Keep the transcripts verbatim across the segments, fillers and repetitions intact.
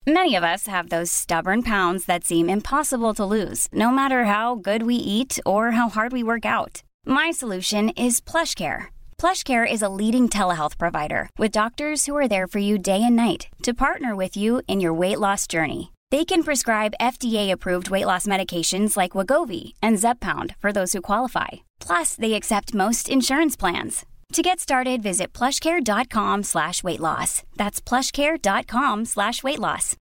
Many of us have those stubborn pounds that seem impossible to lose, no matter how good we eat or how hard we work out. My solution is PlushCare. PlushCare is a leading telehealth provider with doctors who are there for you day and night to partner with you in your weight loss journey. They can prescribe F D A-approved weight loss medications like Wegovy and Zepbound for those who qualify. Plus, they accept most insurance plans. To get started, visit plushcare.com slash weight loss. That's plushcare.com slash weight loss.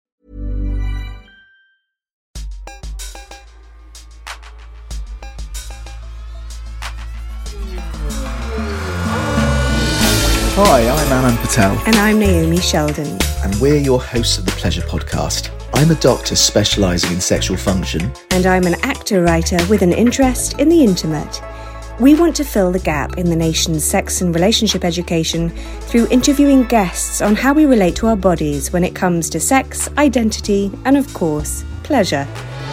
Hi, I'm Aman Patel. And I'm Naomi Sheldon. And we're your hosts of the Pleasure Podcast. I'm a doctor specialising in sexual function. And I'm an actor-writer with an interest in the intimate. We want to fill the gap in the nation's sex and relationship education through interviewing guests on how we relate to our bodies when it comes to sex, identity, and of course, pleasure.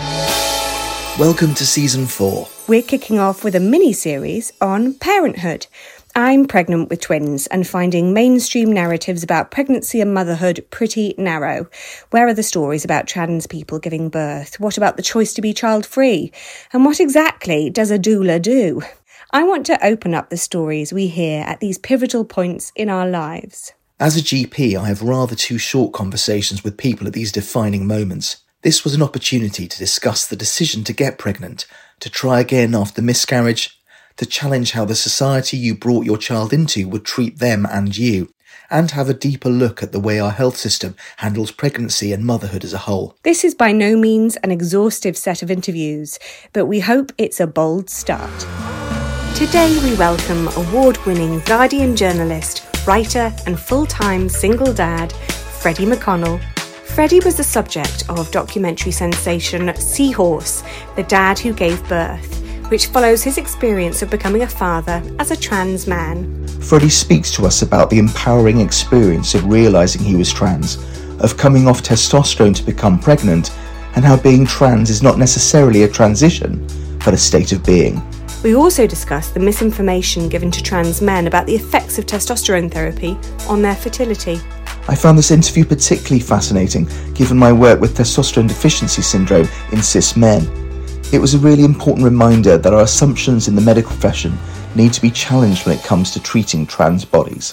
Welcome to Season four. We're kicking off with a mini-series on parenthood. I'm pregnant with twins and finding mainstream narratives about pregnancy and motherhood pretty narrow. Where are the stories about trans people giving birth? What about the choice to be child-free? And what exactly does a doula do? I want to open up the stories we hear at these pivotal points in our lives. As a G P, I have rather too short conversations with people at these defining moments. This was an opportunity to discuss the decision to get pregnant, to try again after miscarriage, to challenge how the society you brought your child into would treat them and you, and have a deeper look at the way our health system handles pregnancy and motherhood as a whole. This is by no means an exhaustive set of interviews, but we hope it's a bold start. Today we welcome award-winning Guardian journalist, writer and full-time single dad, Freddie McConnell. Freddie was the subject of documentary sensation Seahorse, The Dad Who Gave Birth, which follows his experience of becoming a father as a trans man. Freddie speaks to us about the empowering experience of realising he was trans, of coming off testosterone to become pregnant, and how being trans is not necessarily a transition, but a state of being. We also discuss the misinformation given to trans men about the effects of testosterone therapy on their fertility. I found this interview particularly fascinating, given my work with testosterone deficiency syndrome in cis men. It was a really important reminder that our assumptions in the medical profession need to be challenged when it comes to treating trans bodies.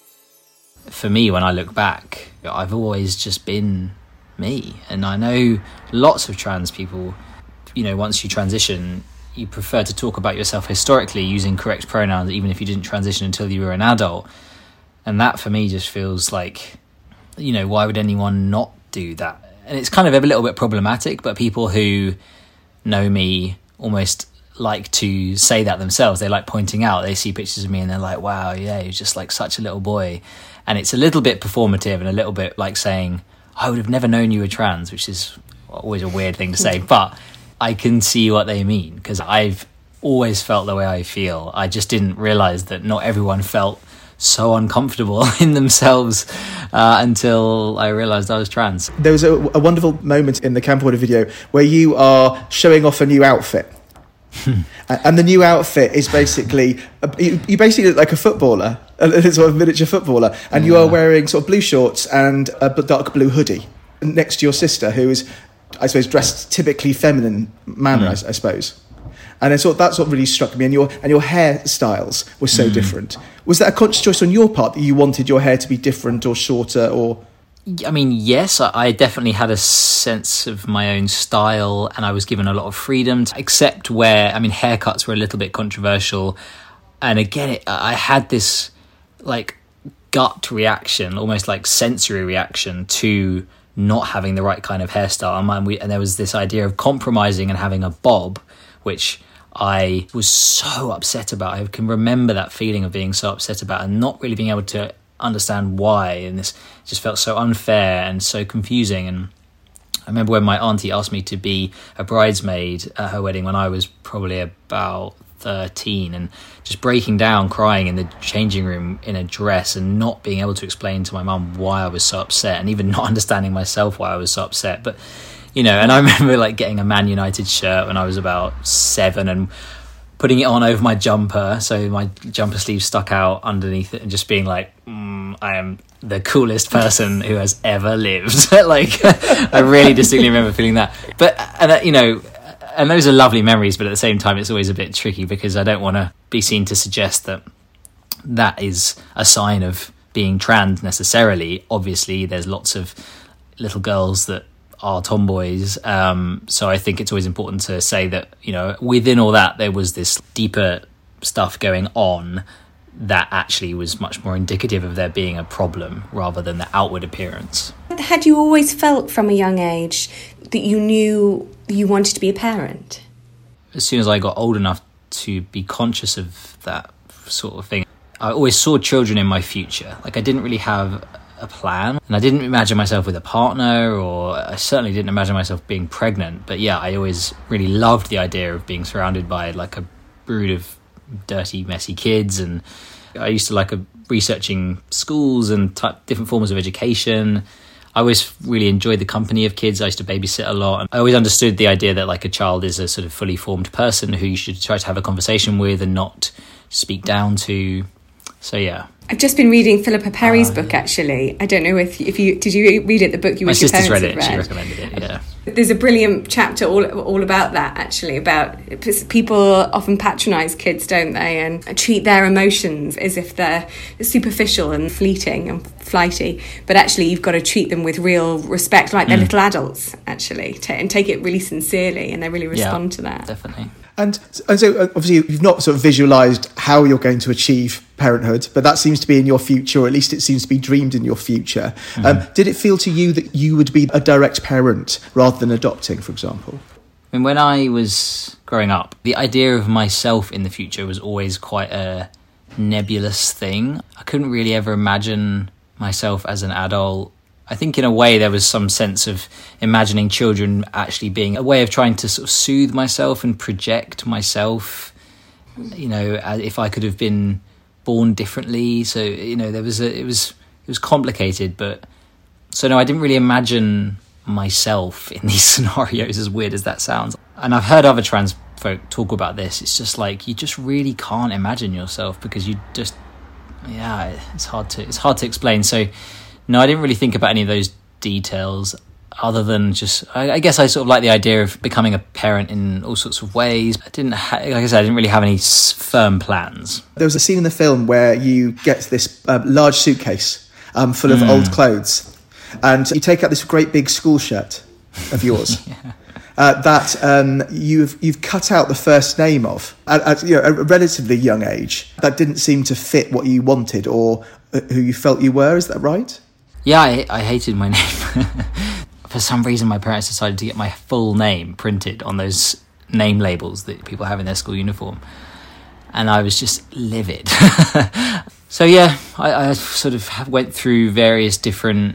For me, when I look back, I've always just been me. And I know lots of trans people, you know, once you transition, you prefer to talk about yourself historically using correct pronouns, even if you didn't transition until you were an adult. And that for me just feels like, you know, why would anyone not do that? And it's kind of a little bit problematic, but people who know me almost like to say that themselves. They like pointing out, they see pictures of me and they're like, wow, yeah, you're just like such a little boy. And it's a little bit performative and a little bit like saying, I would have never known you were trans, which is always a weird thing to say, but I can see what they mean, because I've always felt the way I feel. I just didn't realise that not everyone felt so uncomfortable in themselves uh, until I realised I was trans. There was a, a wonderful moment in the camcorder video where you are showing off a new outfit. And the new outfit is basically, you, you basically look like a footballer, a sort of miniature footballer, and you yeah. are wearing sort of blue shorts and a dark blue hoodie next to your sister, who is, I suppose, dressed typically feminine manner, mm. I, I suppose. And then sort of, that sort of really struck me, and your and your hairstyles were so mm. different. Was that a conscious choice on your part that you wanted your hair to be different or shorter, or? I mean, yes, I definitely had a sense of my own style, and I was given a lot of freedom, to, except where, I mean, haircuts were a little bit controversial. And again, it, I had this like gut reaction, almost like sensory reaction to not having the right kind of hairstyle. And, my, we, and there was this idea of compromising and having a bob, which I was so upset about. I can remember that feeling of being so upset about and not really being able to understand why, and this just felt so unfair and so confusing. And I remember when my auntie asked me to be a bridesmaid at her wedding when I was probably about thirteen, and just breaking down crying in the changing room in a dress and not being able to explain to my mum why I was so upset, and even not understanding myself why I was so upset. But you know, and I remember like getting a Man United shirt when I was about seven and putting it on over my jumper, so my jumper sleeve stuck out underneath it, and just being like, mm, am I am the coolest person who has ever lived. Like, I really distinctly remember feeling that. But, and uh, you know, and those are lovely memories, but at the same time, it's always a bit tricky because I don't want to be seen to suggest that that is a sign of being trans necessarily. Obviously, there's lots of little girls that are tomboys. Um, so I think it's always important to say that, you know, within all that, there was this deeper stuff going on that actually was much more indicative of there being a problem rather than the outward appearance. Had you always felt from a young age that you knew you wanted to be a parent? As soon as I got old enough to be conscious of that sort of thing, I always saw children in my future. Like, I didn't really have a plan, and I didn't imagine myself with a partner, or I certainly didn't imagine myself being pregnant. But yeah, I always really loved the idea of being surrounded by like a brood of dirty, messy kids. And I used to like a, researching schools and t- different forms of education. I always really enjoyed the company of kids. I used to babysit a lot. And I always understood the idea that like a child is a sort of fully formed person who you should try to have a conversation with and not speak down to. So yeah. I've just been reading Philippa Perry's uh, book, actually. I don't know if if you did you read it, the book you My wish your sister's parents read it. had read. She recommended it, yeah. There's a brilliant chapter all all about that, actually, about people often patronise kids, don't they, and treat their emotions as if they're superficial and fleeting and flighty. But actually, you've got to treat them with real respect, like they're mm. little adults, actually, t- and take it really sincerely, and they really respond yeah, to that. Definitely. And, and so, obviously, you've not sort of visualised how you're going to achieve parenthood, but that seems to be in your future, or at least it seems to be dreamed in your future. Mm-hmm. Um, did it feel to you that you would be a direct parent rather than adopting, for example? I mean, when I was growing up, the idea of myself in the future was always quite a nebulous thing. I couldn't really ever imagine myself as an adult. I think in a way there was some sense of imagining children actually being a way of trying to sort of soothe myself and project myself, you know, if I could have been born differently. So, you know, there was a, it was, it was complicated, but so no, I didn't really imagine myself in these scenarios, as weird as that sounds. And I've heard other trans folk talk about this. It's just like, you just really can't imagine yourself because you just, yeah, it's hard to, it's hard to explain. So, no, I didn't really think about any of those details other than just, I, I guess I sort of like the idea of becoming a parent in all sorts of ways. I didn't, ha- like I said, I didn't really have any s- firm plans. There was a scene in the film where you get this uh, large suitcase um, full of mm. old clothes, and you take out this great big school shirt of yours. yeah. Uh, that um, you've you've cut out the first name of at, at you know, a relatively young age. That didn't seem to fit what you wanted or uh, who you felt you were. Is that right? Yeah, I, I hated my name. For some reason, my parents decided to get my full name printed on those name labels that people have in their school uniform. And I was just livid. So yeah, I, I sort of went through various different...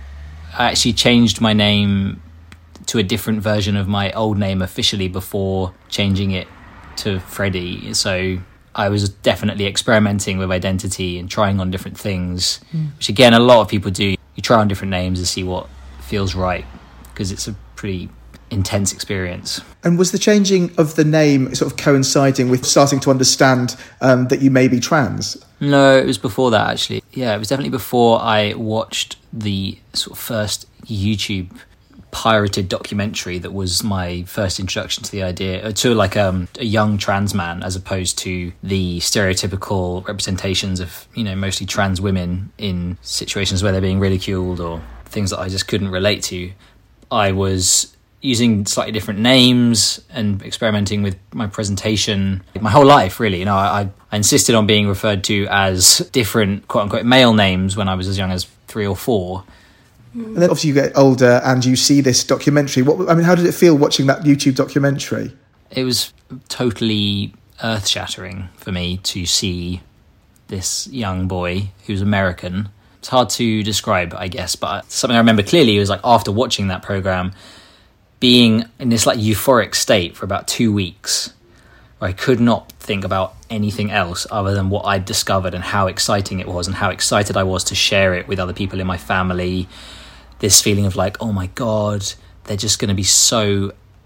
I actually changed my name to a different version of my old name officially before changing it to Freddie. So I was definitely experimenting with identity and trying on different things, mm. which again, a lot of people do. You try on different names to see what feels right, because it's a pretty intense experience. And was the changing of the name sort of coinciding with starting to understand um, that you may be trans? No, it was before that, actually. Yeah, it was definitely before I watched the sort of first YouTube pirated documentary that was my first introduction to the idea, to like um, a young trans man, as opposed to the stereotypical representations of, you know, mostly trans women in situations where they're being ridiculed or things that I just couldn't relate to. I was using slightly different names and experimenting with my presentation my whole life, really. You know, I, I insisted on being referred to as different quote-unquote male names when I was as young as three or four. And then obviously you get older and you see this documentary. What I mean, how did it feel watching that YouTube documentary? It was totally earth-shattering for me to see this young boy who's American. It's hard to describe, I guess, but something I remember clearly was like after watching that program, being in this like euphoric state for about two weeks where I could not think about anything else other than what I'd discovered and how exciting it was and how excited I was to share it with other people in my family. This feeling of like, oh my God, they're just going to be so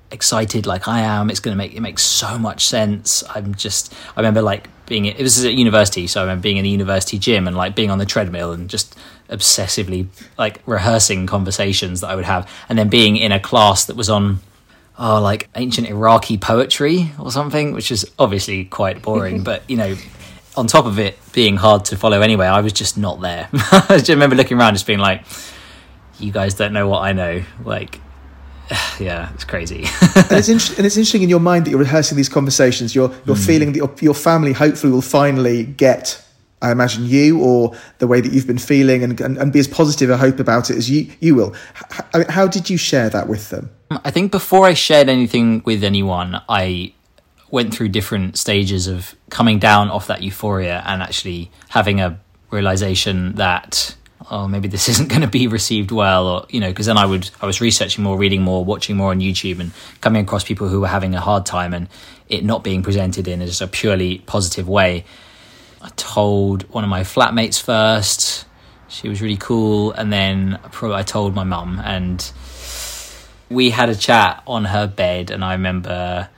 excited like I am. It's going to make it makes so much sense. I'm just I remember like being it was at university, so I remember being in the university gym and like being on the treadmill and just obsessively like rehearsing conversations that I would have, and then being in a class that was on oh like ancient Iraqi poetry or something, which is obviously quite boring, but you know, on top of it being hard to follow anyway, I was just not there. I just remember looking around just being like, you guys don't know what I know. Like, yeah, it's crazy. and, it's in- and it's interesting in your mind that you're rehearsing these conversations. You're you're mm. feeling that your, your family hopefully will finally get, I imagine, you or the way that you've been feeling, and, and, and be as positive a hope about it as you, you will. How, how did you share that with them? I think before I shared anything with anyone, I went through different stages of coming down off that euphoria and actually having a realization that, oh, maybe this isn't going to be received well, or, you know, because then I would, I was researching more, reading more, watching more on YouTube, and coming across people who were having a hard time and it not being presented in just a purely positive way. I told one of my flatmates first. She was really cool. And then I told my mum, and we had a chat on her bed, and I remember...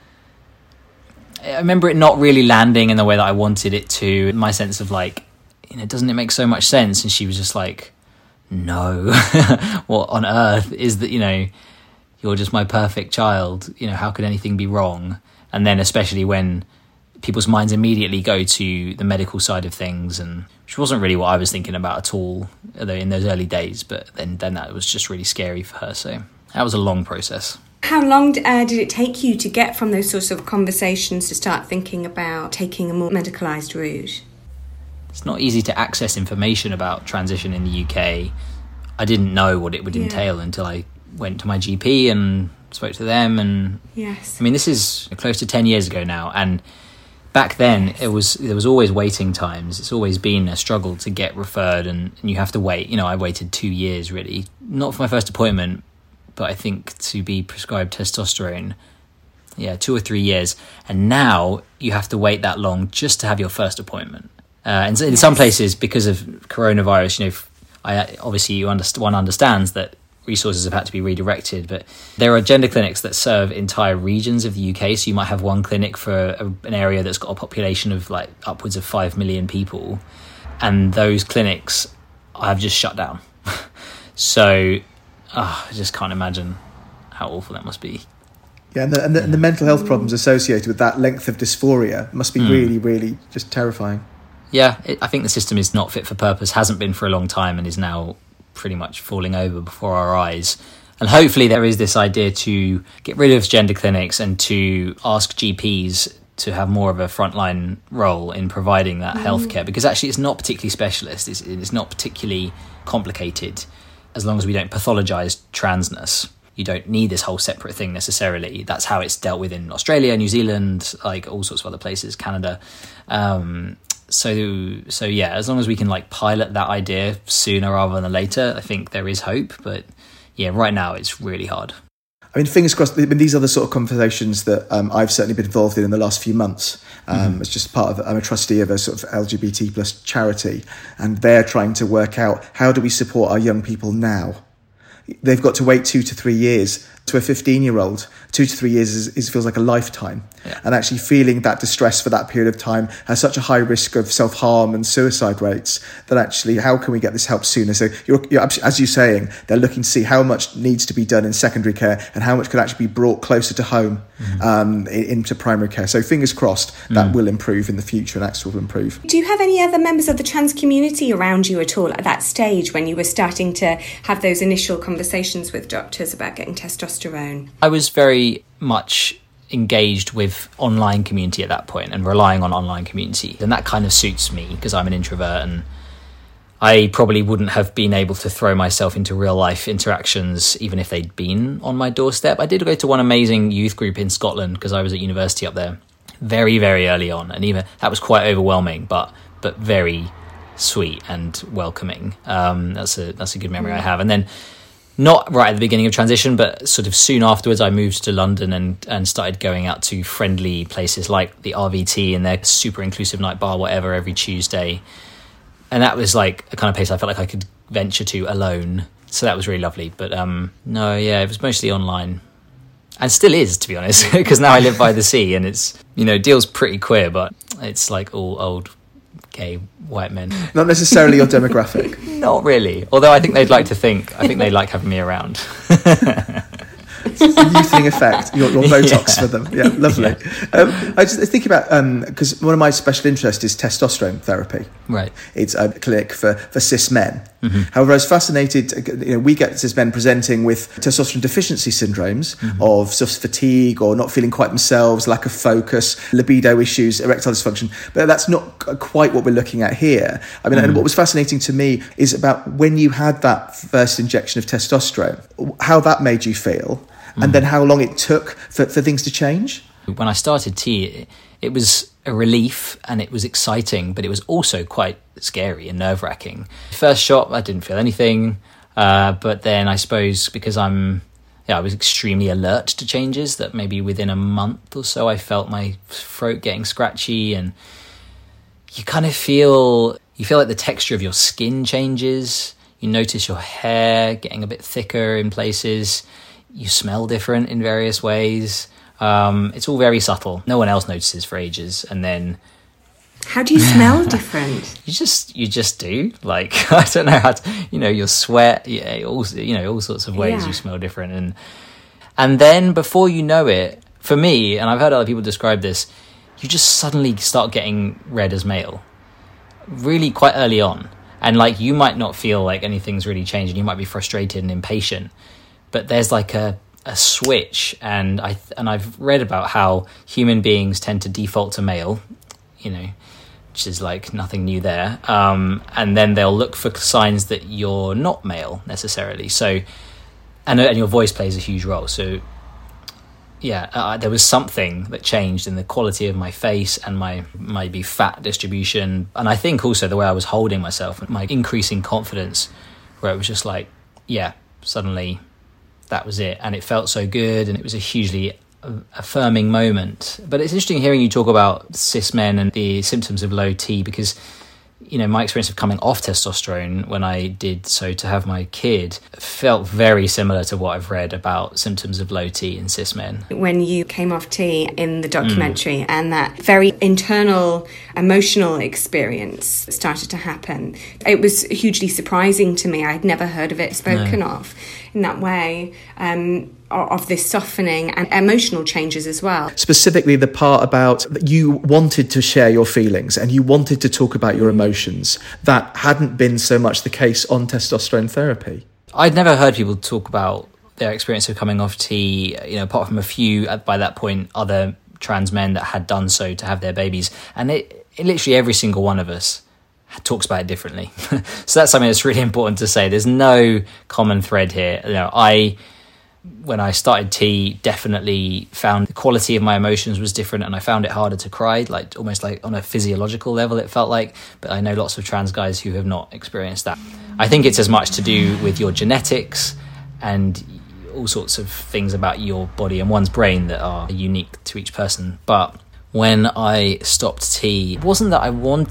I remember it not really landing in the way that I wanted it to. My sense of like, you know, doesn't it make so much sense? And she was just like, no, what on earth is that, you know, you're just my perfect child. You know, how could anything be wrong? And then especially when people's minds immediately go to the medical side of things, and which wasn't really what I was thinking about at all, although in those early days, but then, then that was just really scary for her. So that was a long process. How long uh, did it take you to get from those sorts of conversations to start thinking about taking a more medicalised route? It's not easy to access information about transition in the U K. I didn't know what it would yeah. entail until I went to my G P and spoke to them. And yes, I mean, this is close to ten years ago now, and back then yes. it was there was always waiting times. It's always been a struggle to get referred, and, and you have to wait. You know, I waited two years really, not for my first appointment, but I think to be prescribed testosterone, yeah, two or three years. And now you have to wait that long just to have your first appointment. Uh, and so in yes. some places, because of coronavirus, you know, I obviously you underst- one understands that resources have had to be redirected, but there are gender clinics that serve entire regions of the U K. So you might have one clinic for a, an area that's got a population of like upwards of five million people, and those clinics have just shut down. So oh, I just can't imagine how awful that must be. Yeah, and the, and the, and the mental health problems associated with that length of dysphoria must be mm. really, really just terrifying. Yeah, it, I think the system is not fit for purpose, hasn't been for a long time, and is now pretty much falling over before our eyes. And hopefully there is this idea to get rid of gender clinics and to ask G Ps to have more of a frontline role in providing that mm. healthcare, because actually it's not particularly specialist, it's, it's not particularly complicated. As long as we don't pathologise transness, you don't need this whole separate thing necessarily. That's how it's dealt with in Australia, New Zealand, like all sorts of other places, Canada. Um, so, so yeah, as long as we can like pilot that idea sooner rather than later, I think there is hope. But yeah, right now it's really hard. I mean, fingers crossed. I mean, these are the sort of conversations that um, I've certainly been involved in in the last few months. Um, mm-hmm. It's just part of, I'm a trustee of a sort of L G B T plus charity, and they're trying to work out how do we support our young people now. They've got to wait two to three years. To a fifteen-year-old, two to three years is, is feels like a lifetime. Yeah. And actually feeling that distress for that period of time has such a high risk of self-harm and suicide rates that actually, how can we get this help sooner? So you're, you're as you're saying, they're looking to see how much needs to be done in secondary care and how much could actually be brought closer to home, mm-hmm. um, into primary care. So fingers crossed that mm. will improve in the future, and access will improve. Do you have any other members of the trans community around you at all at that stage when you were starting to have those initial conversations with doctors about getting testosterone? I was very much engaged with online community at that point and relying on online community, and that kind of suits me because I'm an introvert, and I probably wouldn't have been able to throw myself into real life interactions even if they'd been on my doorstep. I did go to one amazing youth group in Scotland because I was at university up there very, very early on, and even that was quite overwhelming, but but very sweet and welcoming. Um, that's a that's a good memory I have. And then not right at the beginning of transition, but sort of soon afterwards, I moved to London and, and started going out to friendly places like the R V T and their super inclusive night bar, whatever, every Tuesday. And that was like a kind of place I felt like I could venture to alone. So that was really lovely. But um, no, yeah, it was mostly online. And still is, to be honest, because now I live by the sea, and it's, you know, Deal's pretty queer, but it's like all old gay white men. Not necessarily your demographic. Not really. Although I think they'd like to think, I think they like having me around. Youthing effect, your, your Botox Yeah. for them. Yeah, lovely. Yeah. Um, I just think about, because um, one of my special interests is testosterone therapy. Right. It's a clinic for, for cis men. Mm-hmm. However, I was fascinated, you know, we get cis men presenting with testosterone deficiency syndromes mm-hmm. of sort of fatigue or not feeling quite themselves, lack of focus, libido issues, erectile dysfunction. But that's not quite what we're looking at here. I mean, mm-hmm. and what was fascinating to me is about when you had that first injection of testosterone, how that made you feel, mm-hmm. and then how long it took for, for things to change. When I started T, it was a relief and it was exciting, but it was also quite scary and nerve-wracking. First shot, I didn't feel anything, uh, but then I suppose because I'm, yeah, I was extremely alert to changes, that maybe within a month or so I felt my throat getting scratchy, and you kind of feel, you feel like the texture of your skin changes. You notice your hair getting a bit thicker in places. You smell different in various ways. Um, it's all very subtle. No one else notices for ages. And then... How do you smell different? You just you just do. Like, I don't know how to... You know, your sweat, yeah, all, you know, all sorts of ways yeah. you smell different. And and then before you know it, for me, and I've heard other people describe this, you just suddenly start getting read as male. Really quite early on. And, like, you might not feel like anything's really changed, and you might be frustrated and impatient. But there's, like, a... a switch, and I and I've read about how human beings tend to default to male, you know, which is like nothing new there. Um, and then they'll look for signs that you're not male necessarily. So, and and your voice plays a huge role. So, yeah, uh, there was something that changed in the quality of my face and my maybe fat distribution, and I think also the way I was holding myself and my increasing confidence, where it was just like, yeah, suddenly. That was it, and it felt so good, and it was a hugely affirming moment. But it's interesting hearing you talk about cis men and the symptoms of low T, because, you know, my experience of coming off testosterone when I did so to have my kid felt very similar to what I've read about symptoms of low T in cis men. When you came off T in the documentary mm. and that very internal emotional experience started to happen, it was hugely surprising to me. I'd never heard of it spoken no. of in that way, um, of this softening and emotional changes as well. Specifically the part about you wanted to share your feelings and you wanted to talk about your emotions. That hadn't been so much the case on testosterone therapy. I'd never heard people talk about their experience of coming off T, you know, apart from a few, by that point, other trans men that had done so to have their babies. And it, it literally every single one of us talks about it differently. So that's something that's really important to say. There's no common thread here. You know, I... when I started T, definitely found the quality of my emotions was different, and I found it harder to cry, like almost like on a physiological level it felt like. But I know lots of trans guys who have not experienced that. I think it's as much to do with your genetics and all sorts of things about your body and one's brain that are unique to each person. But when I stopped T, it wasn't that I want...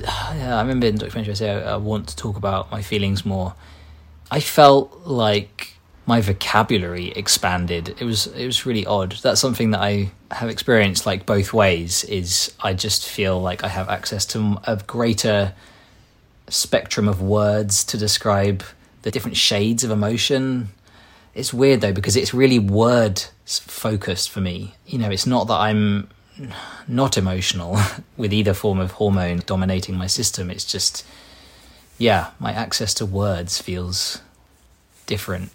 I remember in the documentary I say I, I want to talk about my feelings more. I felt like my vocabulary expanded. It was it was really odd. That's something that I have experienced like both ways, is I just feel like I have access to a greater spectrum of words to describe the different shades of emotion. It's weird though, because it's really word focused for me. You know, it's not that I'm not emotional with either form of hormone dominating my system. It's just, yeah, my access to words feels different.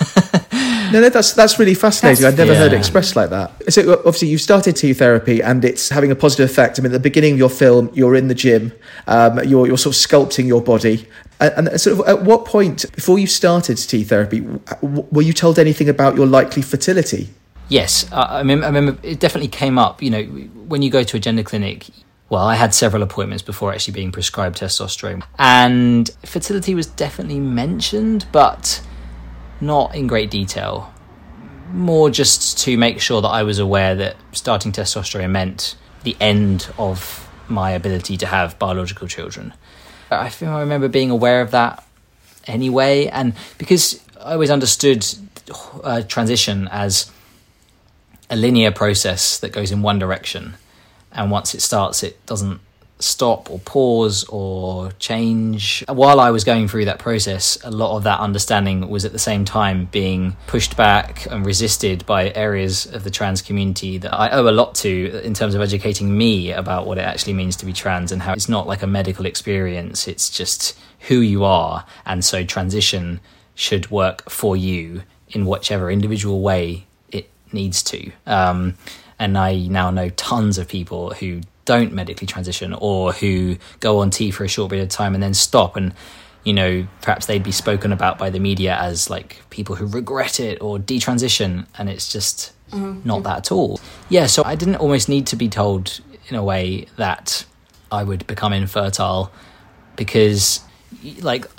No, no, that's that's really fascinating. That's, I'd never yeah. heard it expressed like that. So obviously you've started T therapy and it's having a positive effect. I mean, at the beginning of your film, you're in the gym, um, you're you're sort of sculpting your body. And, and sort of at what point, before you started T therapy, were you told anything about your likely fertility? Yes, I, I, mean, I remember it definitely came up. You know, when you go to a gender clinic, well, I had several appointments before actually being prescribed testosterone. And fertility was definitely mentioned, but not in great detail. More just to make sure that I was aware that starting testosterone meant the end of my ability to have biological children. I think I remember being aware of that anyway, and because I always understood uh, transition as a linear process that goes in one direction. And once it starts, it doesn't stop or pause or change. While I was going through that process, a lot of that understanding was at the same time being pushed back and resisted by areas of the trans community that I owe a lot to in terms of educating me about what it actually means to be trans and how it's not like a medical experience, it's just who you are. And so transition should work for you in whichever individual way it needs to. Um, and I now know tons of people who don't medically transition or who go on T for a short period of time and then stop, and you know, perhaps they'd be spoken about by the media as like people who regret it or detransition, and it's just mm-hmm. not that at all. Yeah, so I didn't almost need to be told in a way that I would become infertile, because like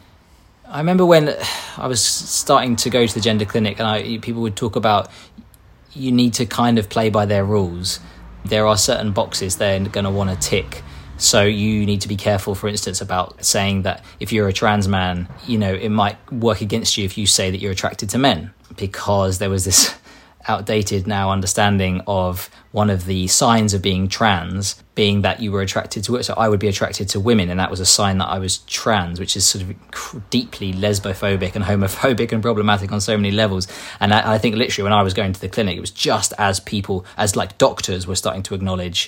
I remember when I was starting to go to the gender clinic and I, people would talk about you need to kind of play by their rules. There are certain boxes they're going to want to tick. So you need to be careful, for instance, about saying that if you're a trans man, you know, it might work against you if you say that you're attracted to men, because there was this outdated now understanding of one of the signs of being trans being that you were attracted to it. So I would be attracted to women, and that was a sign that I was trans, which is sort of deeply lesbophobic and homophobic and problematic on so many levels. And I, I think literally when I was going to the clinic, it was just as people, as like doctors were starting to acknowledge,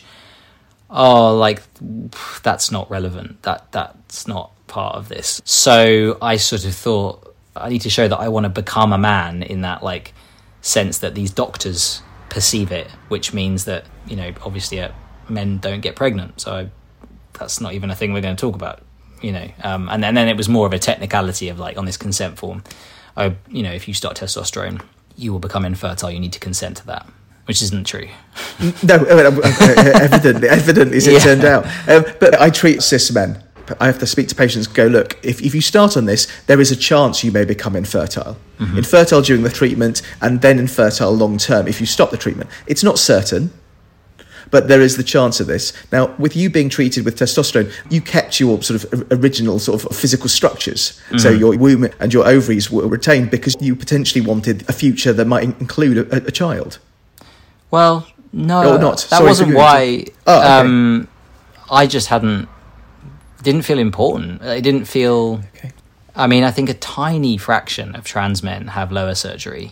oh, like that's not relevant, that that's not part of this. So I sort of thought I need to show that I want to become a man in that like sense that these doctors perceive it, which means that, you know, obviously uh, men don't get pregnant, so I, that's not even a thing we're going to talk about, you know. Um, and, then, and then it was more of a technicality of like on this consent form, oh, you know, if you start testosterone, you will become infertile, you need to consent to that, which isn't true. No, evidently, evidently, as it yeah. turned out. Um, but I treat cis men. I have to speak to patients, go, look, if, if you start on this, there is a chance you may become infertile. Mm-hmm. Infertile during the treatment and then infertile long term if you stop the treatment. It's not certain, but there is the chance of this. Now, with you being treated with testosterone, you kept your sort of original sort of physical structures. Mm-hmm. So your womb and your ovaries were retained because you potentially wanted a future that might include a, a child. Well, no, or not. that Sorry, wasn't why. Oh, okay. um, I just hadn't, didn't feel important. It didn't feel... Okay. I mean, I think a tiny fraction of trans men have lower surgery.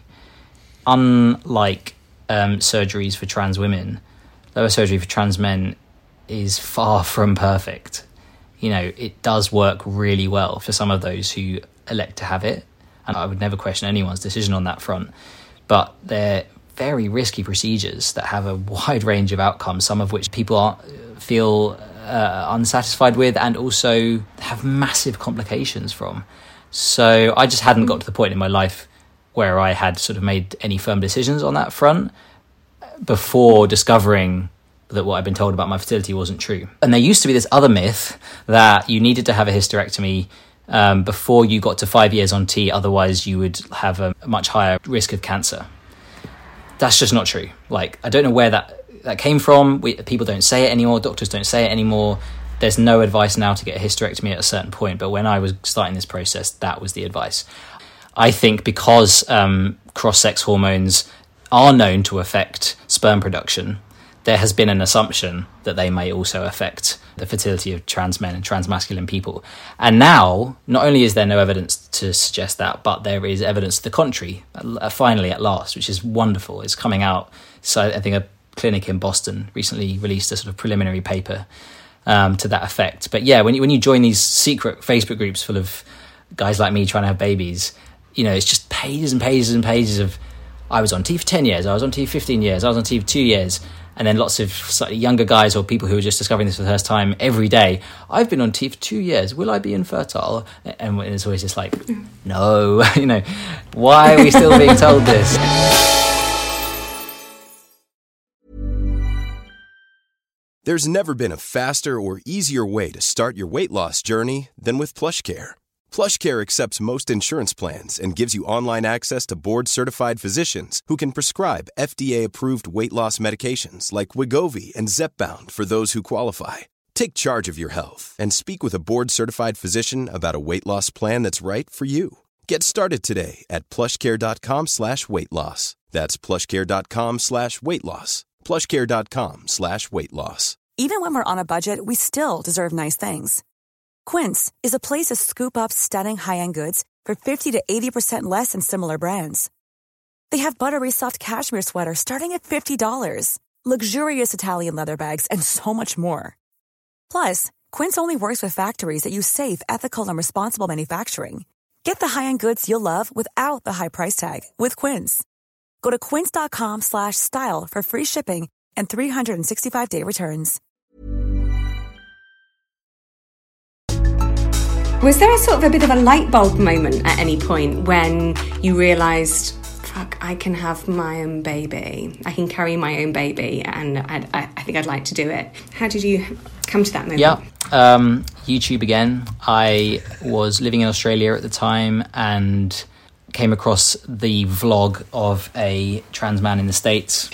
Unlike um, surgeries for trans women, lower surgery for trans men is far from perfect. You know, it does work really well for some of those who elect to have it, and I would never question anyone's decision on that front. But they're very risky procedures that have a wide range of outcomes, some of which people are, feel uh, unsatisfied with and also have massive complications from. So I just hadn't got to the point in my life where I had sort of made any firm decisions on that front before discovering that what I'd been told about my fertility wasn't true. And there used to be this other myth that you needed to have a hysterectomy um, before you got to five years on T, otherwise you would have a much higher risk of cancer. That's just not true. Like, I don't know where that, that came from. We, people don't say it anymore. Doctors don't say it anymore. There's no advice now to get a hysterectomy at a certain point. But when I was starting this process, that was the advice. I think because um, cross-sex hormones are known to affect sperm production, there has been an assumption that they may also affect the fertility of trans men and transmasculine people. And now, not only is there no evidence to suggest that, but there is evidence to the contrary, uh, finally at last, which is wonderful. It's coming out. So I think a clinic in Boston recently released a sort of preliminary paper um, to that effect. But yeah, when you, when you join these secret Facebook groups full of guys like me trying to have babies, you know, it's just pages and pages and pages of, I was on T for ten years, I was on T for fifteen years, I was on T for two years, and then lots of slightly younger guys or people who are just discovering this for the first time every day. I've been on T for two years. Will I be infertile? And it's always just like, no, you know, why are we still being told this? There's never been a faster or easier way to start your weight loss journey than with PlushCare. PlushCare accepts most insurance plans and gives you online access to board-certified physicians who can prescribe F D A-approved weight loss medications like Wegovy and Zepbound for those who qualify. Take charge of your health and speak with a board-certified physician about a weight loss plan that's right for you. Get started today at plushcare.com slash weight loss. That's plushcare.com slash weight loss. plushcare.com slash weight loss. Even when we're on a budget, we still deserve nice things. Quince is a place to scoop up stunning high-end goods for fifty to eighty percent less than similar brands. They have buttery soft cashmere sweaters starting at fifty dollars, luxurious Italian leather bags, and so much more. Plus, Quince only works with factories that use safe, ethical, and responsible manufacturing. Get the high-end goods you'll love without the high price tag with Quince. Go to quince.com slash style for free shipping and three sixty-five day returns. Was there a sort of a bit of a light bulb moment at any point when you realised, fuck, I can have my own baby, I can carry my own baby, and I'd, I, I think I'd like to do it? How did you come to that moment? Yeah, um, YouTube again. I was living in Australia at the time and came across the vlog of a trans man in the States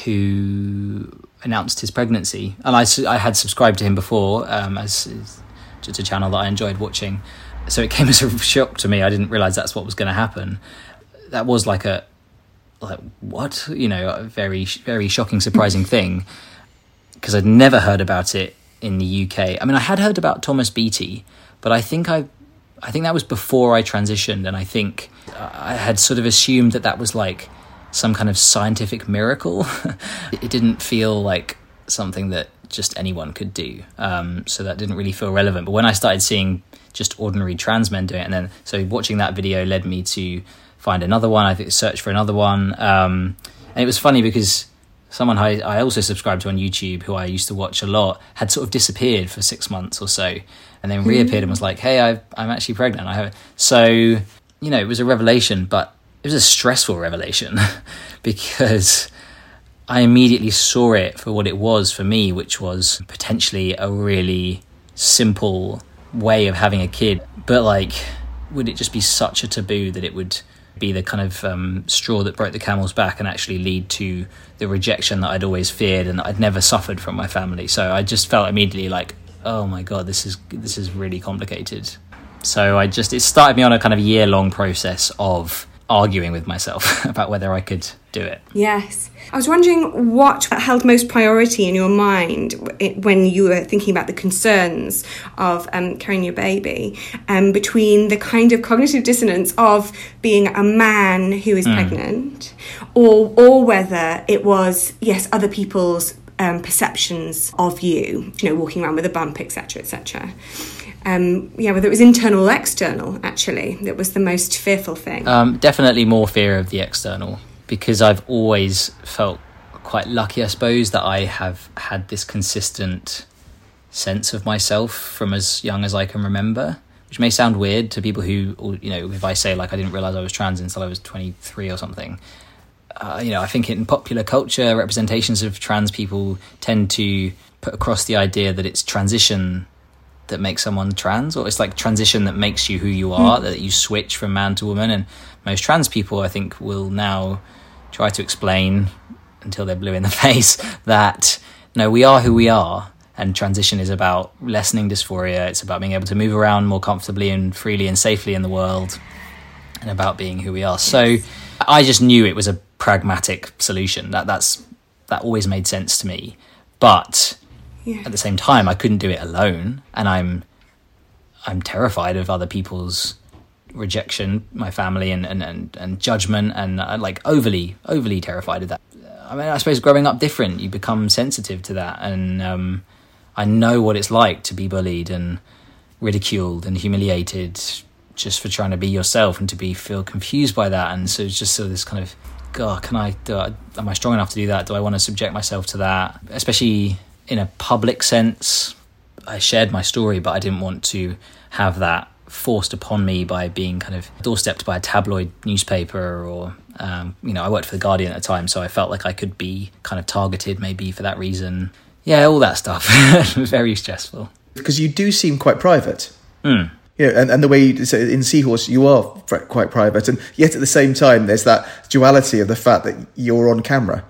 who announced his pregnancy. And I, I had subscribed to him before um, as, as just a channel that I enjoyed watching. So it came as a shock to me. I didn't realise that's what was going to happen. That was like a, like, what? You know, a very, very shocking, surprising thing, because I'd never heard about it in the U K. I mean, I had heard about Thomas Beattie, but I think I, I think that was before I transitioned, and I think I had sort of assumed that that was like some kind of scientific miracle. It didn't feel like something that just anyone could do, um, so that didn't really feel relevant. But when I started seeing just ordinary trans men doing it, and then so watching that video led me to find another one. I think search for another one, um, and it was funny because someone I, I also subscribed to on YouTube, who I used to watch a lot, had sort of disappeared for six months or so, and then reappeared and was like, "Hey, I've, I'm actually pregnant." I have so you know it was a revelation, but it was a stressful revelation because I immediately saw it for what it was for me, which was potentially a really simple way of having a kid. But like, would it just be such a taboo that it would be the kind of um, straw that broke the camel's back and actually lead to the rejection that I'd always feared and that I'd never suffered from my family? So I just felt immediately like, oh my God, this is this is really complicated. So I just, it started me on a kind of year-long process of arguing with myself about whether I could do it. Yes. I was wondering what held most priority in your mind when you were thinking about the concerns of um, carrying your baby, um, between the kind of cognitive dissonance of being a man who is mm. pregnant, or or whether it was, yes, other people's um, perceptions of you, you know, walking around with a bump, et cetera, et cetera. Um, yeah, whether it was internal or external, actually, that was the most fearful thing. Um, definitely more fear of the external, because I've always felt quite lucky, I suppose, that I have had this consistent sense of myself from as young as I can remember, which may sound weird to people who, you know, if I say, like, I didn't realise I was trans until I was twenty-three or something. Uh, you know, I think in popular culture, representations of trans people tend to put across the idea that it's transition that makes someone trans, or it's like transition that makes you who you are, mm. that you switch from man to woman. And most trans people, I think, will now try to explain until they're blue in the face that no, we are who we are, and transition is about lessening dysphoria. It's about being able to move around more comfortably and freely and safely in the world, and about being who we are. Yes. So I just knew it was a pragmatic solution. That that's that always made sense to me. But yeah. At the same time, I couldn't do it alone, and I'm I'm terrified of other people's rejection, my family, and and, and, and judgment, and uh, like overly overly terrified of that. I mean, I suppose growing up different, you become sensitive to that, and um, I know what it's like to be bullied and ridiculed and humiliated just for trying to be yourself, and to be feel confused by that. And so it's just sort of this kind of, God, can I, do I am I strong enough to do that? Do I want to subject myself to that? Especially in a public sense, I shared my story, but I didn't want to have that forced upon me by being kind of doorstepped by a tabloid newspaper, or, um, you know, I worked for The Guardian at the time, so I felt like I could be kind of targeted maybe for that reason. Yeah, all that stuff. Very stressful. Because you do seem quite private. Mm. You know, and, and the way you, so in Seahorse, you are quite private, and yet at the same time, there's that duality of the fact that you're on camera.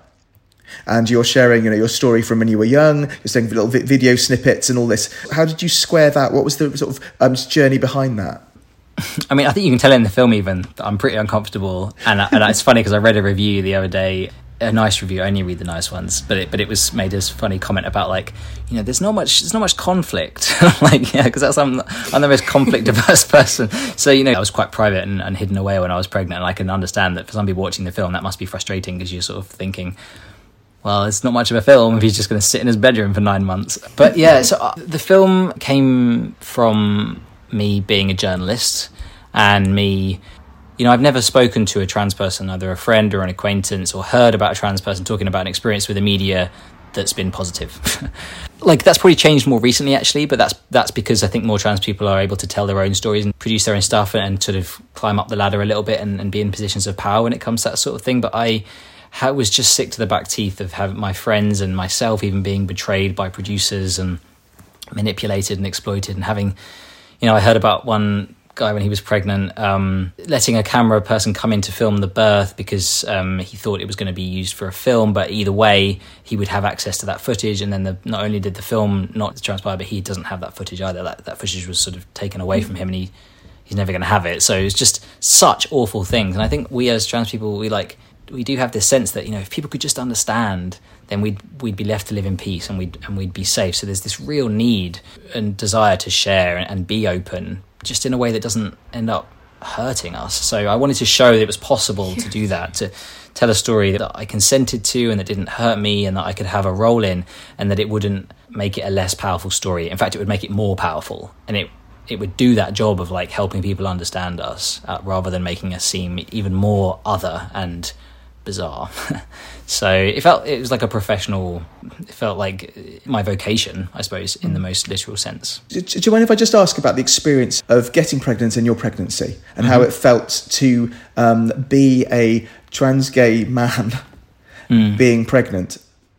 And you're sharing, you know, your story from when you were young. You're saying little video snippets and all this. How did you square that? What was the sort of um, journey behind that? I mean, I think you can tell in the film even that I'm pretty uncomfortable, and and it's funny because I read a review the other day, a nice review. I only read the nice ones, but it but it was made this funny comment about, like, you know, there's not much there's not much conflict, like, yeah, because that's I'm I'm the most conflict averse person. So, you know, I was quite private and, and hidden away when I was pregnant, and I can understand that for some people watching the film that must be frustrating, because you're sort of thinking, well, it's not much of a film if he's just going to sit in his bedroom for nine months. But yeah, so uh, the film came from me being a journalist, and me, you know, I've never spoken to a trans person, either a friend or an acquaintance, or heard about a trans person talking about an experience with the media that's been positive. Like, that's probably changed more recently, actually, but that's that's because I think more trans people are able to tell their own stories and produce their own stuff, and, and sort of climb up the ladder a little bit and, and be in positions of power when it comes to that sort of thing. But I I was just sick to the back teeth of having my friends and myself even being betrayed by producers and manipulated and exploited, and having, you know, I heard about one guy when he was pregnant, um, letting a camera person come in to film the birth because um, he thought it was going to be used for a film, but either way, he would have access to that footage, and then the, not only did the film not transpire, but he doesn't have that footage either. That, that footage was sort of taken away from him, and he he's never going to have it. So it's just such awful things. And I think we as trans people, we like, we do have this sense that, you know, if people could just understand, then we'd we'd be left to live in peace, and we'd and we'd be safe. So there's this real need and desire to share and, and be open, just in a way that doesn't end up hurting us. So I wanted to show that it was possible to do that, to tell a story that I consented to and that didn't hurt me, and that I could have a role in, and that it wouldn't make it a less powerful story. In fact, it would make it more powerful, and it it would do that job of, like, helping people understand us, uh, rather than making us seem even more other and bizarre. So it felt, it was like a professional, it felt like my vocation, I suppose, in the most literal sense. Do, do you mind if I just ask about the experience of getting pregnant in your pregnancy, and mm-hmm. how it felt to um, be a trans gay man mm. being pregnant,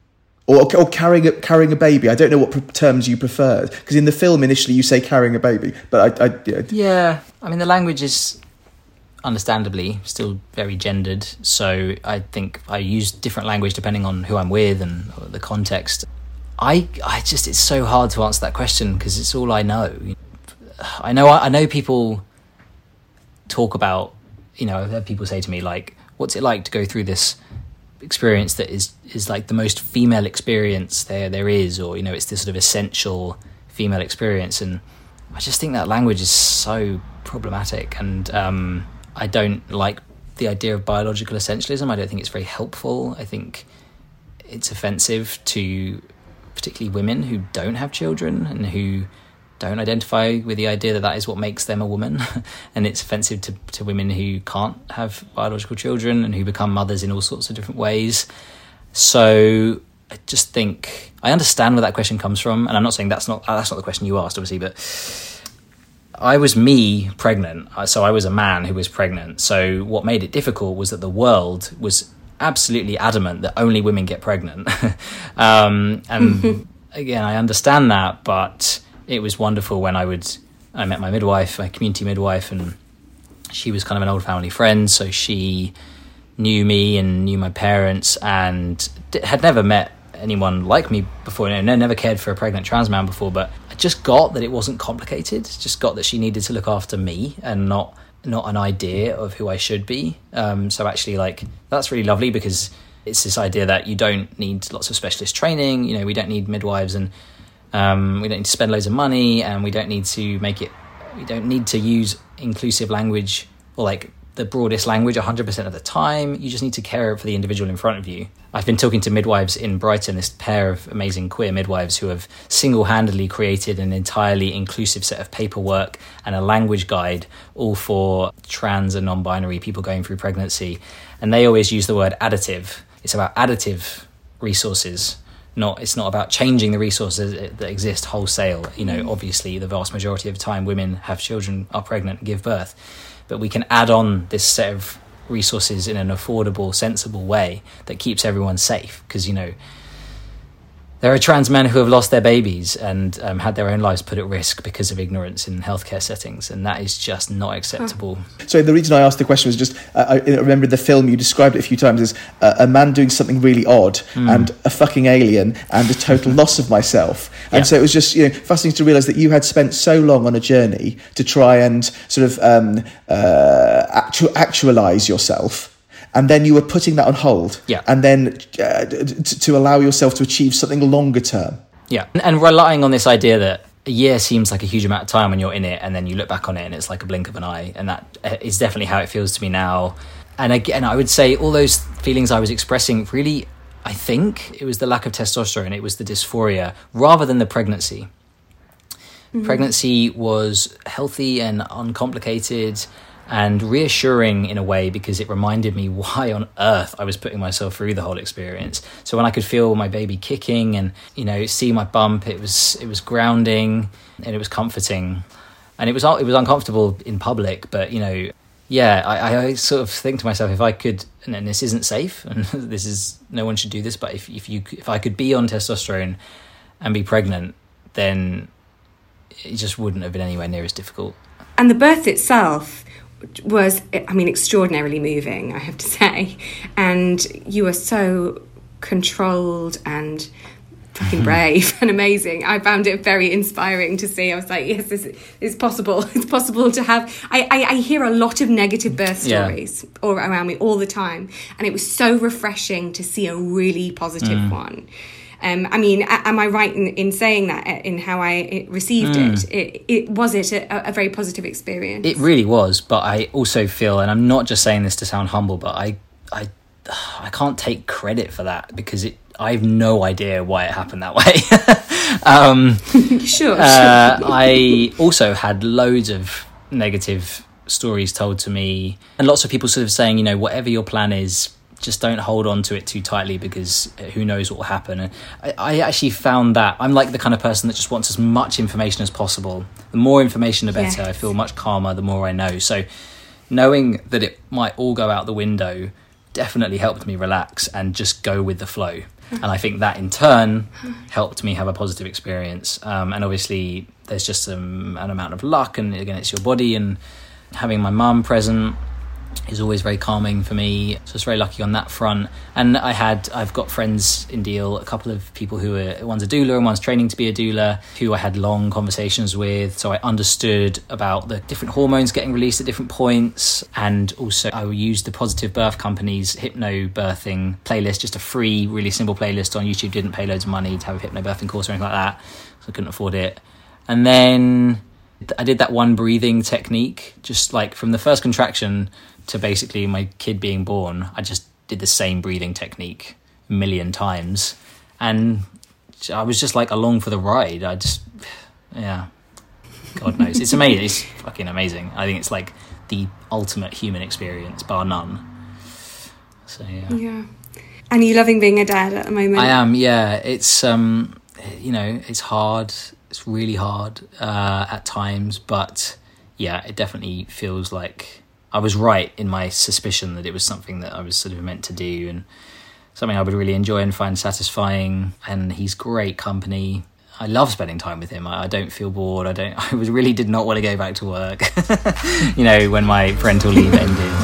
or, or carrying a, carrying a baby? I don't know what pre- terms you preferred, because in the film initially you say carrying a baby, but I, I yeah. yeah, I mean, the language is understandably still very gendered, so I think I use different language depending on who I'm with and the context. I I just, it's so hard to answer that question because it's all I know. I know I know people talk about, you know, I've heard people say to me, like, what's it like to go through this experience that is is like the most female experience there there is, or, you know, it's this sort of essential female experience. And I just think that language is so problematic, and um I don't like the idea of biological essentialism. I don't think it's very helpful. I think it's offensive to particularly women who don't have children and who don't identify with the idea that that is what makes them a woman. And it's offensive to, to women who can't have biological children and who become mothers in all sorts of different ways. So I just think, I understand where that question comes from, and I'm not saying that's not that's not the question you asked, obviously, but I was me pregnant, so I was a man who was pregnant. So what made it difficult was that the world was absolutely adamant that only women get pregnant. um, and again, I understand that, but it was wonderful when I would, I met my midwife, my community midwife, and she was kind of an old family friend. So she knew me and knew my parents, and had never met anyone like me before. You know, never cared for a pregnant trans man before, but I just got that it wasn't complicated. Just got that she needed to look after me and not not an idea of who I should be. Um, so actually, like, that's really lovely, because it's this idea that you don't need lots of specialist training. You know, we don't need midwives, and um, we don't need to spend loads of money, and we don't need to make it. We don't need to use inclusive language or like the broadest language one hundred percent of the time. You just need to care for the individual in front of you. I've been talking to midwives in Brighton, this pair of amazing queer midwives who have single-handedly created an entirely inclusive set of paperwork and a language guide, all for trans and non-binary people going through pregnancy. And they always use the word additive. It's about additive resources. Not, it's not about changing the resources that exist wholesale. You know, obviously the vast majority of the time women have children, are pregnant, and give birth. But we can add on this set of resources in an affordable, sensible way that keeps everyone safe. Because, you know, There are trans men who have lost their babies and um, had their own lives put at risk because of ignorance in healthcare settings, and that is just not acceptable. So the reason I asked the question was just, uh, I remember the film, you described it a few times as uh, a man doing something really odd mm. and a fucking alien and a total loss of myself. And yeah. so it was just, you know, fascinating to realise that you had spent so long on a journey to try and sort of um, uh, actu- actualise yourself. And then you were putting that on hold. Yeah. And then uh, to, to allow yourself to achieve something longer term. Yeah. And, and relying on this idea that a year seems like a huge amount of time when you're in it, and then you look back on it and it's like a blink of an eye. And that is definitely how it feels to me now. And again, I would say all those feelings I was expressing, really, I think it was the lack of testosterone. It was the dysphoria rather than the pregnancy. Mm-hmm. Pregnancy was healthy and uncomplicated and reassuring in a way, because it reminded me why on earth I was putting myself through the whole experience. So when I could feel my baby kicking and, you know, see my bump, it was it was grounding and it was comforting. And it was it was uncomfortable in public, but, you know, yeah, I, I sort of think to myself, if I could, and, and this isn't safe, and this is, no one should do this, but if if you if I could be on testosterone and be pregnant, then it just wouldn't have been anywhere near as difficult. And the birth itself was, I mean, extraordinarily moving, I have to say. And you were so controlled and fucking brave and amazing. I found it very inspiring to see. I was like, yes, this is possible. It's possible to have... I, I, I hear a lot of negative birth stories yeah. all around me all the time. And it was so refreshing to see a really positive mm. one. Um, I mean, am I right in, in saying that, in how I received mm. it? it? It was it a, a very positive experience? It really was, but I also feel, and I'm not just saying this to sound humble, but I, I, I can't take credit for that, because it. I have no idea why it happened that way. um, sure. Uh, I also had loads of negative stories told to me, and lots of people sort of saying, you know, whatever your plan is, just don't hold on to it too tightly, because who knows what will happen. And I, I actually found that I'm like the kind of person that just wants as much information as possible. The more information, the better. Yes. I feel much calmer the more I know. So knowing that it might all go out the window definitely helped me relax and just go with the flow. And I think that in turn helped me have a positive experience. Um, and obviously there's just um, an amount of luck, and again, it's your body, and having my mum present is always very calming for me. So I was very lucky on that front. And I had, I've got friends in Deal, a couple of people who are, one's a doula and one's training to be a doula, who I had long conversations with. So I understood about the different hormones getting released at different points. And also I used the Positive Birth Company's hypnobirthing playlist, just a free, really simple playlist on YouTube. Didn't pay loads of money to have a hypnobirthing course or anything like that, so I couldn't afford it. And then I did that one breathing technique, just like from the first contraction to basically my kid being born. I just did the same breathing technique a million times, and I was just like along for the ride. I just, yeah, God knows. It's amazing. It's fucking amazing. I think it's like the ultimate human experience, bar none. So, yeah. Yeah. And you loving being a dad at the moment? I am, yeah. It's, um, you know, it's hard. It's really hard uh, at times, but yeah, it definitely feels like I was right in my suspicion that it was something that I was sort of meant to do, and something I would really enjoy and find satisfying. And he's great company. I love spending time with him. I, I don't feel bored. I don't. I was really did not want to go back to work. You know, when my parental leave ended.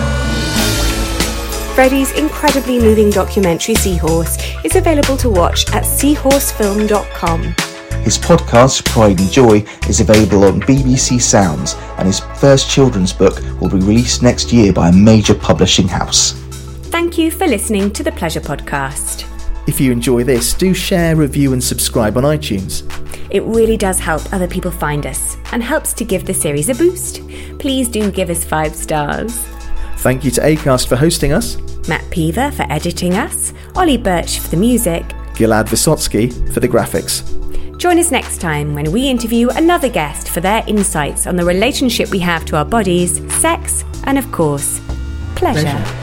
Freddie's incredibly moving documentary Seahorse is available to watch at seahorse film dot com. His podcast, Pride and Joy, is available on B B C Sounds, and his first children's book will be released next year by a major publishing house. Thank you for listening to the Pleasure Podcast. If you enjoy this, do share, review and subscribe on iTunes. It really does help other people find us and helps to give the series a boost. Please do give us five stars. Thank you to Acast for hosting us, Matt Peaver for editing us, Ollie Birch for the music, Gilad Vysotsky for the graphics. Join us next time when we interview another guest for their insights on the relationship we have to our bodies, sex, and of course, pleasure. pleasure.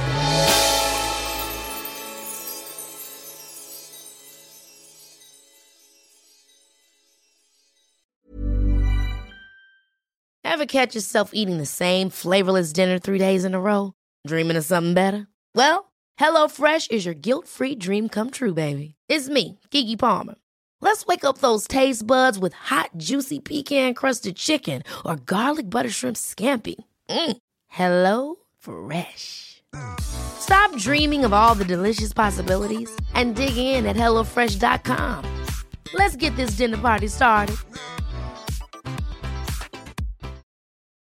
Ever catch yourself eating the same flavorless dinner three days in a row? Dreaming of something better? Well, HelloFresh is your guilt-free dream come true, baby. It's me, Keke Palmer. Let's wake up those taste buds with hot, juicy pecan-crusted chicken or garlic butter shrimp scampi. Mm. Hello Fresh. Stop dreaming of all the delicious possibilities and dig in at hello fresh dot com. Let's get this dinner party started.